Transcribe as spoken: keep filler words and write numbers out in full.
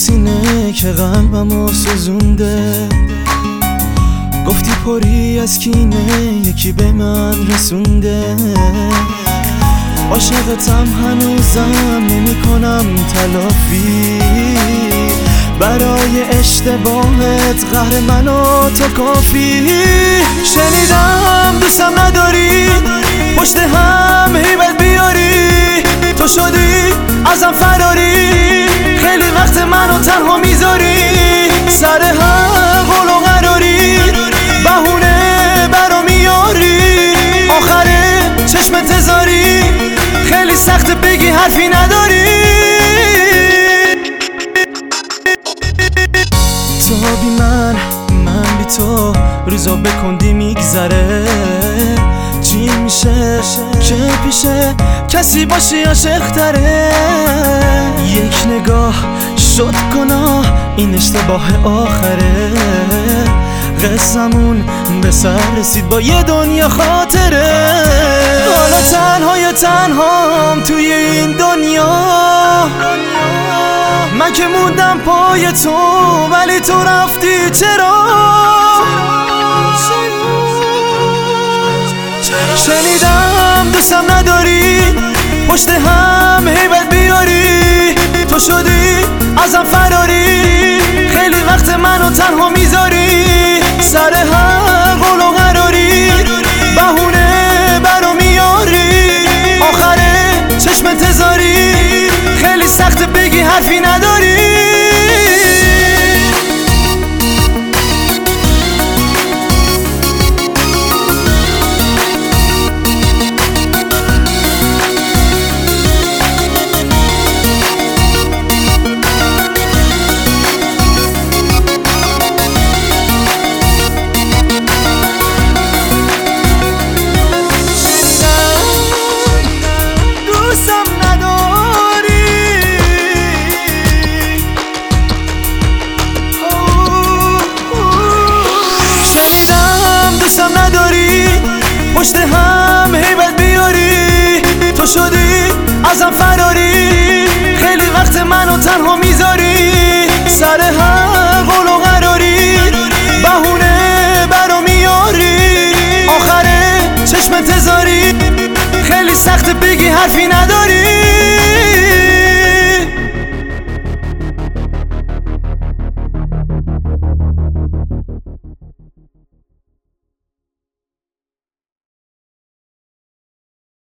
سینه که قلبمو سوزونده، گفتی پری از کینه یکی به من رسونده. عاشقتم هنوزم نمی کنم تلافی، برای اشتباهت قهر منو تو کافی. شنیدم دوستم نداری، پشت هم هیبت بیاری، تو شدی ازم فراری، خیلی وقت منو تنها میذاری. سر هم قول و قراری، بهونه برا میاری، آخره چشم تزاری، خیلی سخت بگی حرفی نداری. تو بی من، من بی تو، روزا به کندی میگذره. چی میشه که پیشه کسی باشی عاشق تره؟ یک نگاه شد گناه، این اشتباه آخره. قصمون به سر رسید با یه دنیا خاطره. حالا تنهای تنهام توی این دنیا، من که موندم پای تو ولی تو رفتی چرا؟ شنیدم دوستم نداری، پشت هم هیبت بیاری، تو شدی ازم فراری، خیلی وقت منو تنها میذاری. سر هم قول و قراری، بهونه برا میاری، آخره چشم تزاری، خیلی سخت بگی حرفی نداری. پشت هم هیبت بیاری، تو شدی ازم فراری، خیلی وقت منو تنها میذاری. سر هم قول و قراری، بهونه برا میاری، آخره چشم تزاری، خیلی سخت بگی حرفی نداری.